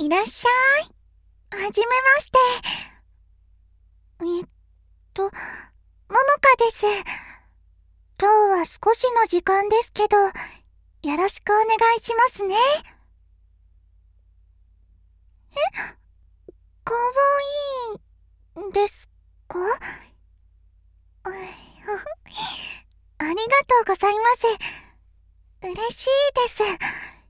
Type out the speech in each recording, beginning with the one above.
いらっしゃい。はじめまして。ももかです。今日は少しの時間ですけど、よろしくお願いしますね。かわいいですか？ありがとうございます。嬉しいです。いえい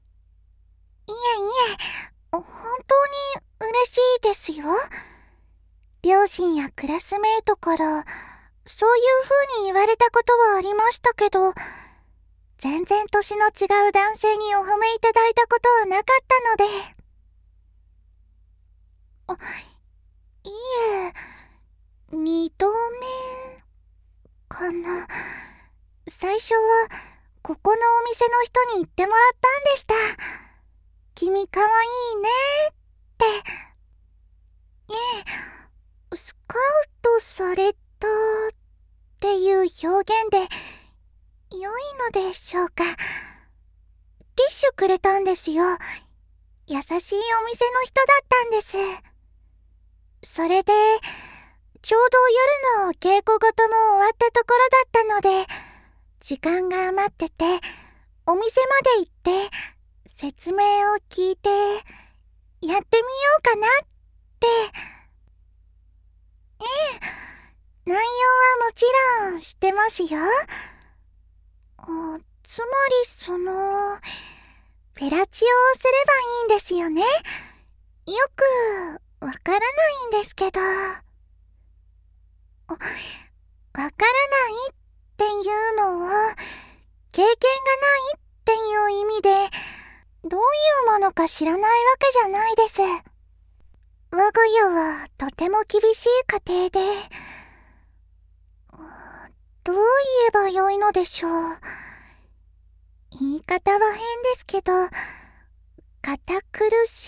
え、本当に嬉しいですよ。両親やクラスメートからそういう風に言われたことはありましたけど、全然年の違う男性にお褒めいただいたことはなかったので。いえ、二度目かな。最初はここのお店の人に言ってもらったんでした。君かわいいねって。スカウトされたっていう表現で良いのでしょうか。ティッシュくれたんですよ。優しいお店の人だったんです。それで、ちょうど夜の稽古事も終わったところだったので、時間が余ってて、お店まで行って、説明を聞いて、やってみようかなって。内容はもちろん知ってますよ。つまりフェラチオをすればいいんですよね。よくわからないんですけど。わからないっていうのは、経験がないっていう意味で、どういうものか知らないわけじゃないです。我が家はとても厳しい家庭で、どう言えばよいのでしょう。言い方は変ですけど、堅苦し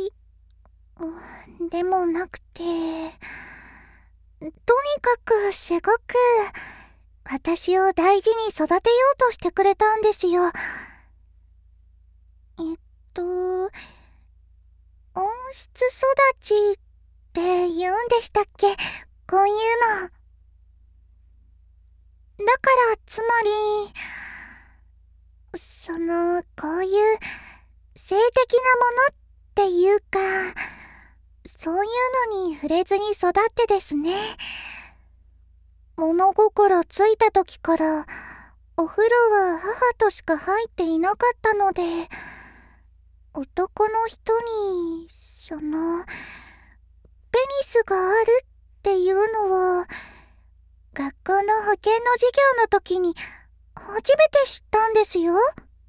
い、でもなくて、とにかくすごく、私を大事に育てようとしてくれたんですよ。温室育ちって言うんでしたっけ？こういうの。だから、つまり、こういう性的なものっていうか、そういうのに触れずに育ってですね。物心ついた時から、お風呂は母としか入っていなかったので、男の人に、ペニスがあるっていうのは、学校の保健の授業の時に初めて知ったんですよ。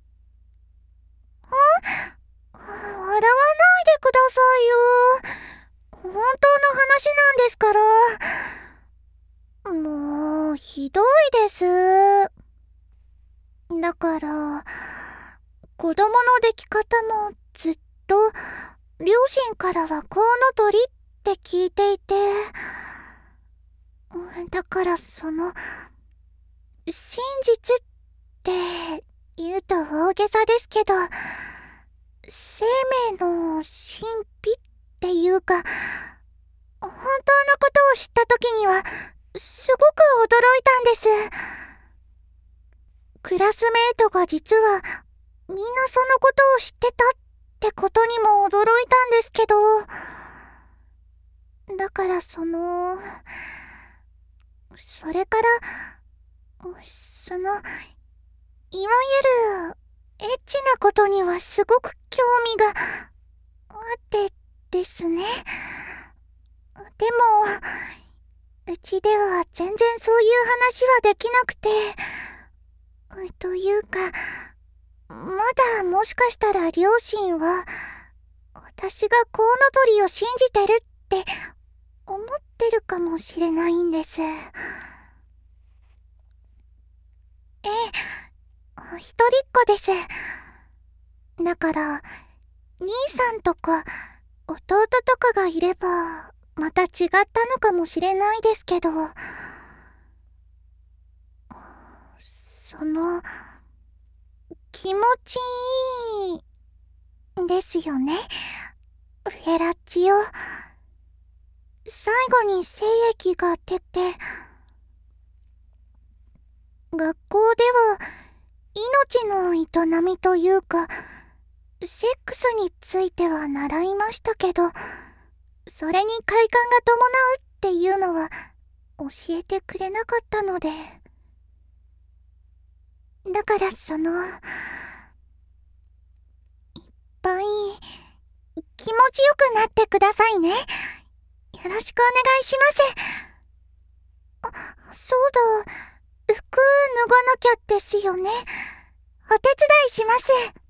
笑わないでくださいよ。本当の話なんですから。もう、ひどいです。だから、子供の出来方もずっと、両親からはコウノトリって聞いていて、だから真実って言うと大げさですけど、生命の神秘っていうか、本当のことを知った時には、すごく驚いたんです。クラスメートが実は、みんなそのことを知ってたってことにも驚いたんですけど、だからそれから、いわゆる、エッチなことにはすごく興味があってですね。でも、うちでは全然そういう話はできなくて、というか、まだもしかしたら両親は、私がコウノトリを信じてるって思ってるかもしれないんです。一人っ子です。だから、兄さんとか弟とかがいれば、また違ったのかもしれないですけど、気持ちいいですよね。 ヘラチオ。最後に精液が出て、学校では命の営みというか、セックスについては習いましたけど、それに快感が伴うっていうのは教えてくれなかったので。だからいっぱい気持ちよくなってくださいね。よろしくお願いします。そうだ、服脱がなきゃですよね。お手伝いします。